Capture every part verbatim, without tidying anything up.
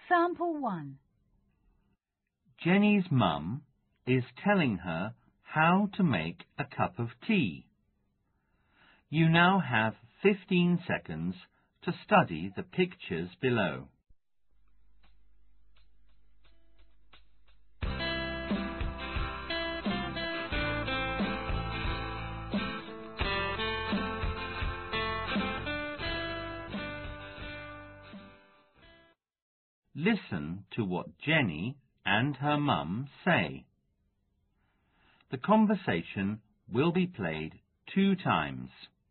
Sample one. Jenny's mum is telling her how to make a cup of tea. You now have fifteen seconds to study the pictures below. Listen to what Jenny and her mum say. The conversation will be played two times.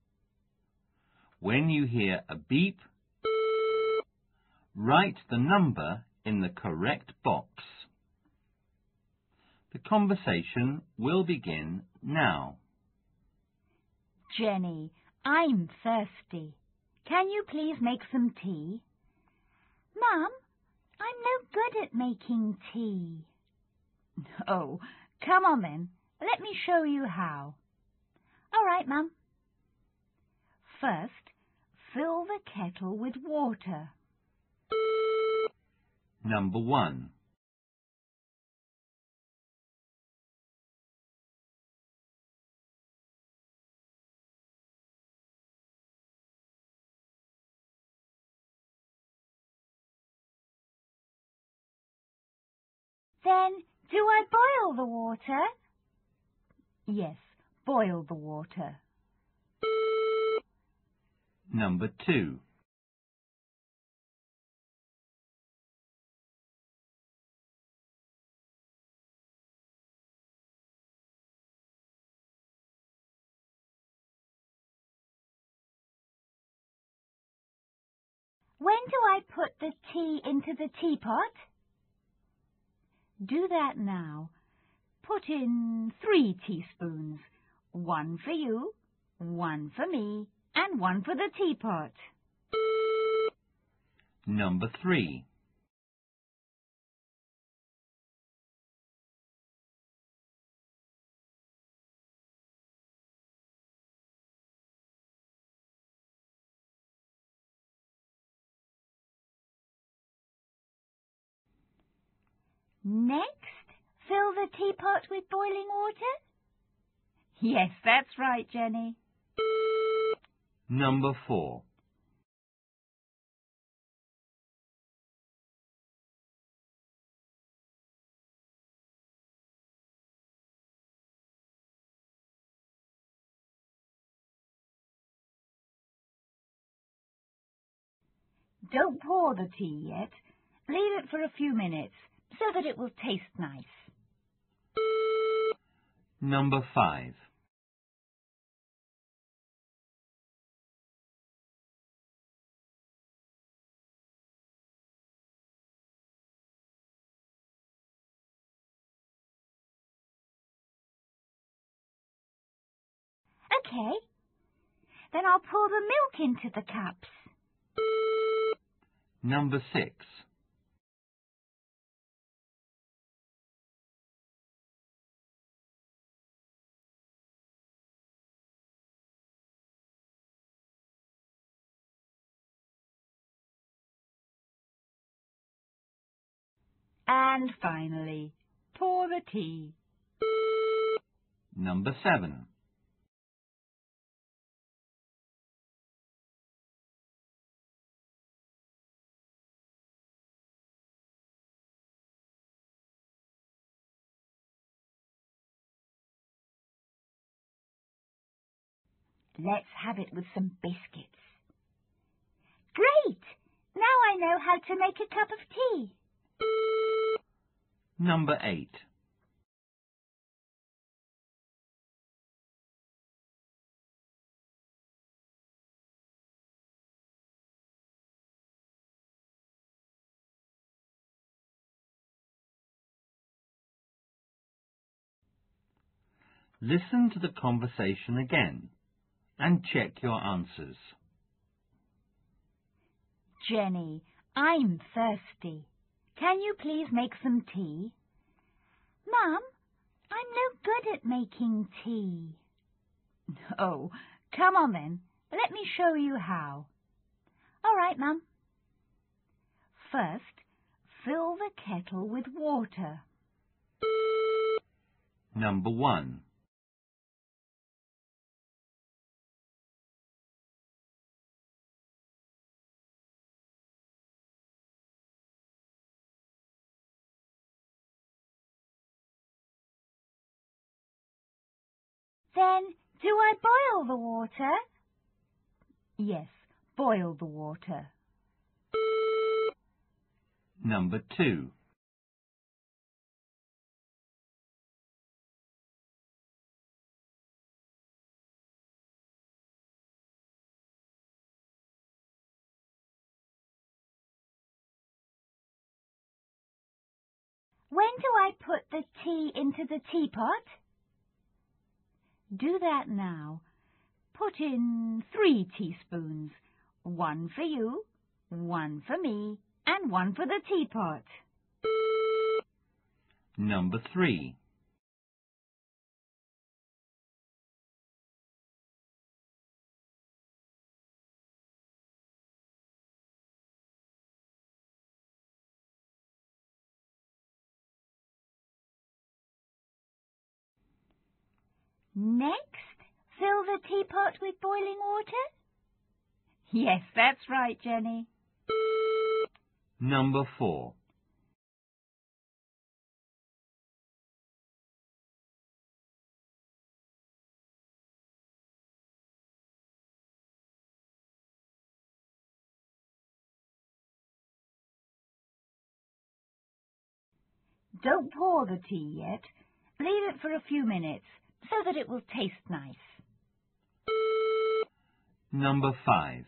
When you hear a beep, write the number in the correct box. The conversation will begin now. Jenny, I'm thirsty. Can you please make some tea? Mum, I'm no good at making tea. Oh, come on then. Let me show you how. All right, Mum. First, fill the kettle with water. Number one. Then, do I boil the water? Yes, boil the water. Number two. When do I put the tea into the teapot? Do that now. Put in three teaspoons. One for you, one for me, and one for the teapot. Number three. Next, fill the teapot with boiling water? Yes, that's right, Jenny. Number four. Don't pour the tea yet. Leave it for a few minutes so that it will taste nice. Number five. Okay. Then I'll pour the milk into the cups. Number six. And finally, pour the tea. Number seven. Let's have it with some biscuits. Great! Now I know how to make a cup of tea. Number eight. Listen to the conversation again and check your answers. Jenny, I'm thirsty. Can you please make some tea? Mum, I'm no good at making tea. Oh, come on then. Let me show you how. All right, Mum. First, fill the kettle with water. Number one. Then, do I boil the water? Yes, boil the water. Number two. When do I put the tea into the teapot? Do that now. Put in three teaspoons. One for you, one for me, and one for the teapot. Number three. Next, fill the teapot with boiling water? Yes, that's right, Jenny. Number four. Don't pour the tea yet. Leave it for a few minutes so that it will taste nice. Number five.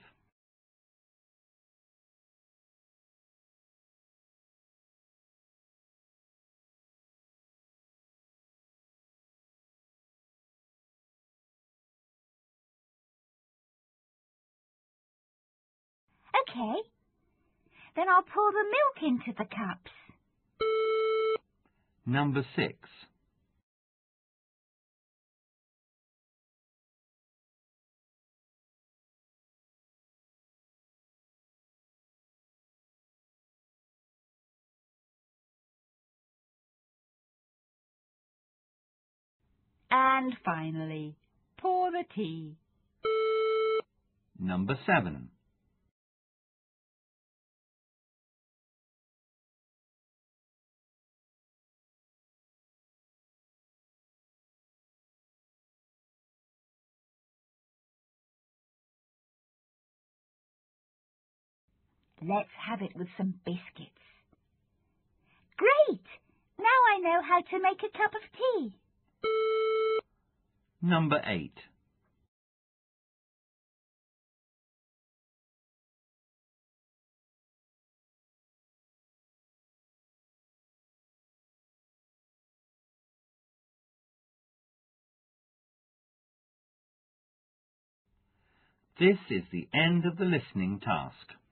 Okay. Then I'll pour the milk into the cups. Number six. And finally, pour the tea. Number seven. Let's have it with some biscuits. Great! Now I know how to make a cup of tea. Number eight. This is the end of the listening task.